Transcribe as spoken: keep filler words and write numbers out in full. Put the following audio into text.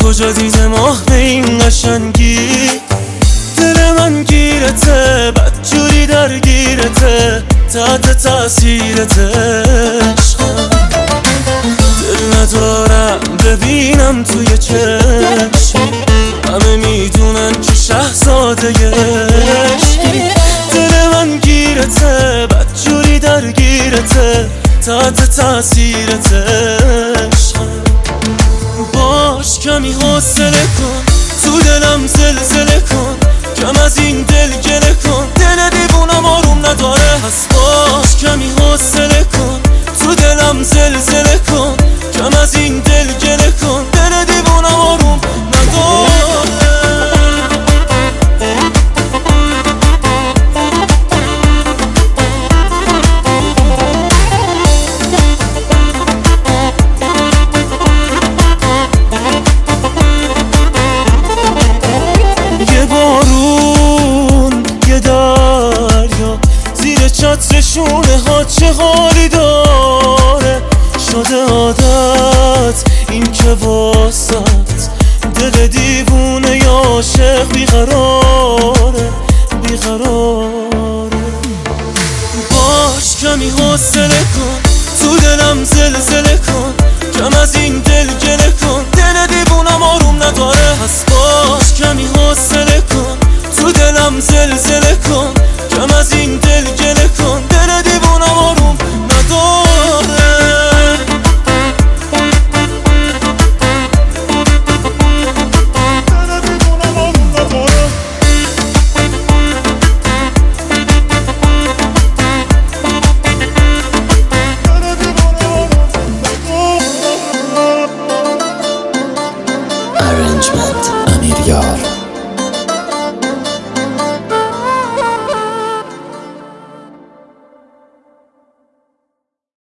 کجا دیده ماه به این قشنگی؟ دل من گیرته، بدجوری درگیرته، تحت تاثیرت عشقم. دل ندارم ببینم توی چشمی، همه میدونن که شهزاده عشقی. دل من گیرته، بدجوری درگیرته، تحت تاثیرت عشقم. باش کمی حوصله کن، تو دلم زلزله کن، کم از این دل گله کن، دل دیوونم آروم نداره. پس باش کمی حوصله کن، تو دلم زلزله کن، کم از این دل گله کن، دل دیوونم آروم نداره. چترشونه ها چه حالی داره، شده عادت این که واسط دل دیوونه یا عاشق بیقراره بیقراره. باش کمی حوصله کن، تو دلم زلزله کن، کم از این دل گله کن،